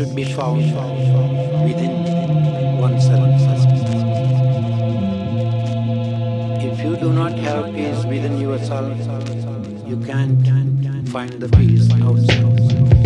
should be found within oneself first. If you do not have peace within yourself, you can't find the peace outside.